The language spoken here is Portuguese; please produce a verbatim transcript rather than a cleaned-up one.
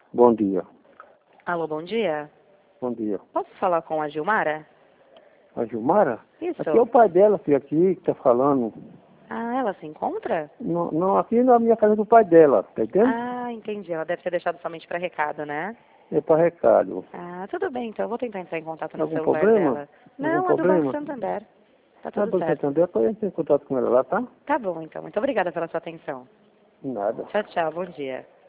Bom dia. Alô, bom dia. Bom dia. Posso falar com a Gilmara? A Gilmara? Isso. Aqui é o pai dela, filho, aqui, que tá falando. Ah, ela se encontra? Não, não, aqui na minha casa do pai dela, tá entendendo? Ah, entendi. Ela deve ter deixado somente para recado, né? É para recado. Ah, tudo bem, então eu vou tentar entrar em contato no Algum celular problema? dela. Algum Não, é do Banco problema? Santander. Tá Ah, tudo Banco certo. Santander, pode entrar em contato com ela lá, tá? Tá bom, então. Muito obrigada pela sua atenção. Nada. Tchau, tchau. Bom dia.